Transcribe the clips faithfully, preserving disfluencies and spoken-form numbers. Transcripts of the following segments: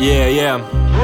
Yeah, yeah.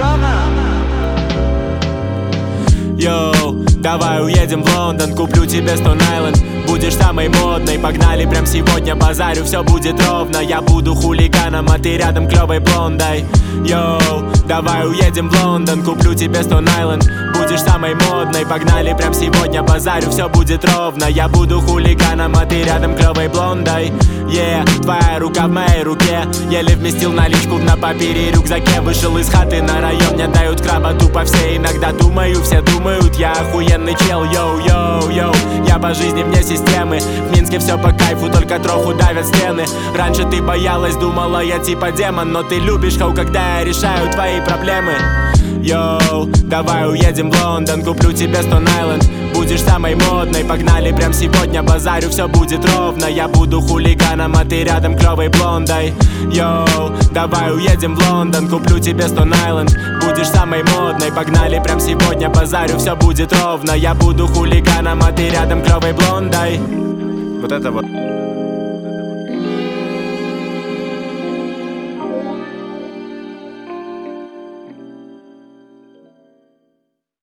Йоу, давай уедем в Лондон, куплю тебе Stone Island. Будешь самой модной, погнали прям сегодня, базарю, все будет ровно. Я буду хулиганом, а ты рядом клевой блондой. Йоу, давай уедем в Лондон, куплю тебе Stone Island. Будешь самой модной, погнали прям сегодня, базарю, все будет ровно. Я буду хулиганом, а ты рядом клевой блондой. Yeah, твоя рука в моей руке. Еле вместил наличку на папире и рюкзаке. Вышел из хаты на район, мне дают краба тупо все. Иногда думаю, все думают, я охуенный чел. Йоу-йоу-йоу, я по жизни вне системы. В Минске все по кайфу, только троху давят стены. Раньше ты боялась, думала, я типа демон. Но ты любишь хау, когда я решаю твои проблемы. Йоу, давай уедем в Лондон, куплю тебе Stone Island. Будешь самой модной, погнали прям сегодня, базарю, все будет ровно. Я буду хулиганом, а ты рядом клевой блондой. Йоу, давай уедем в Лондон, куплю тебе Stone Island. Будешь самой модной, погнали прям сегодня, базарю, все будет ровно. Я буду хулиганом, а ты рядом клевой блондой. Вот это вот.